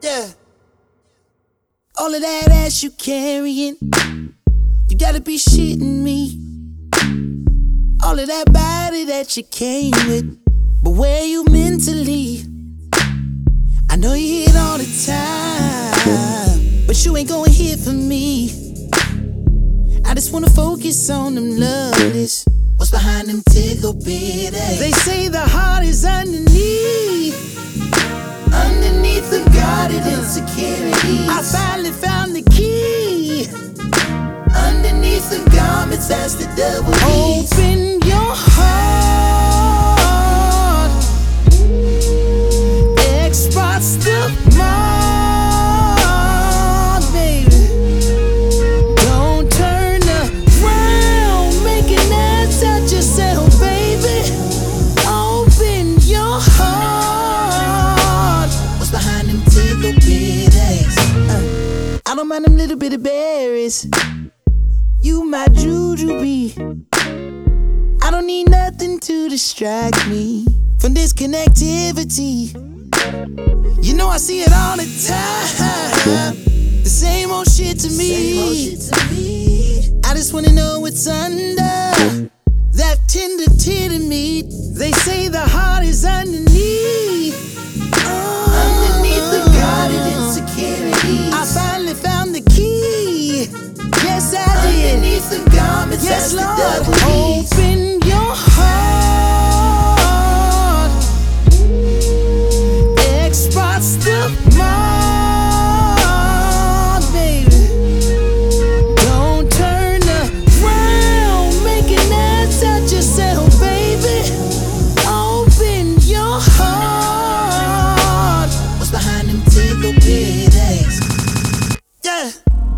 Yeah. All of that ass you carrying, you gotta be shitting me. All of that body that you came with, but where you mentally? I know you hit all the time, but you ain't going here for me. I just wanna focus on them lovelies. What's behind them tickle bitties? They say the heart is underneath the guarded insecurity. I finally found the key. Underneath the garments, that's the devil. Open your heart. X-Spots the mark, baby. Don't turn around, make an ass out yourself, baby. Open your heart. What's behind them tickle bitties? I don't mind them little bitty berries. You my jujube. I don't need nothing to distract me from this connectivity. You know I see it all the time. The same old shit to me. I just wanna know what's under that tender titty meat. They say the heart is underneath. Underneath the guarded insecurity. I finally found the key. Yes, I did. Underneath the garments, yes, Lord. Open your heart. X-Spots the mark, baby. Don't turn around, make an ass out yourself, baby. Open your heart. What's behind them tickle bitties? Yeah.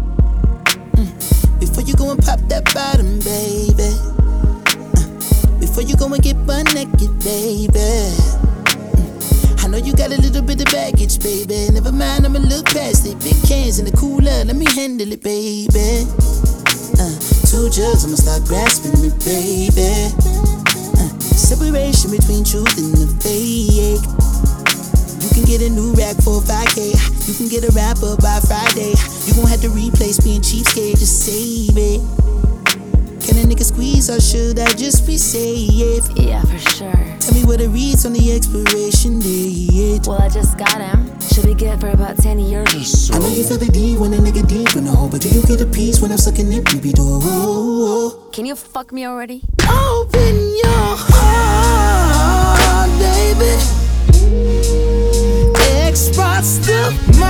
Before you go and pop that bottom, baby. Before you go and get butt naked, baby. I know you got a little bit of baggage, baby. Never mind, I'ma look past it. Big cans in the cooler, let me handle it, baby. 2 jugs, I'ma start grasping it, baby. Separation between truth and the fake. You can get a new rack for 5K. You can get a rapper by Friday. You gon' have to replace being cheapskate, just save it. Can a nigga squeeze or should I just be safe? Yeah, for sure. Tell me what it reads on the expiration date. Well, I just got him. Should be good for about 10 years or so. I know you feel the D when a nigga deep in the hole, but do you get a piece when I'm sucking it, baby door? Can you fuck me already? Open your heart, baby. X-Spots the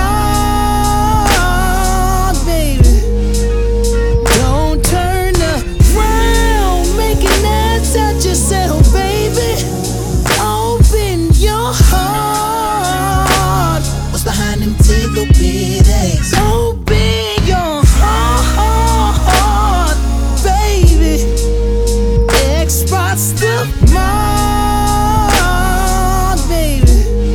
mark, baby. Don't turn around, make an ass out yourself, baby. Open your heart. What's behind them tickle bitties? Open your heart, baby. X-Spots the mark, baby.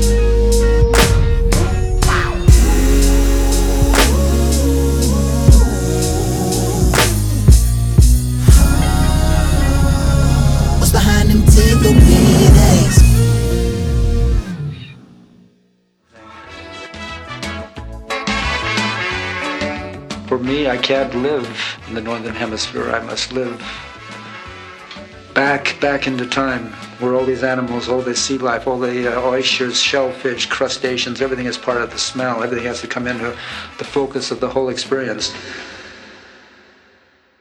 Behind them tickle bitties. For me, I can't live in the Northern Hemisphere. I must live back into time, where all these animals, all this sea life, all the oysters, shellfish, crustaceans, everything is part of the smell. Everything has to come into the focus of the whole experience.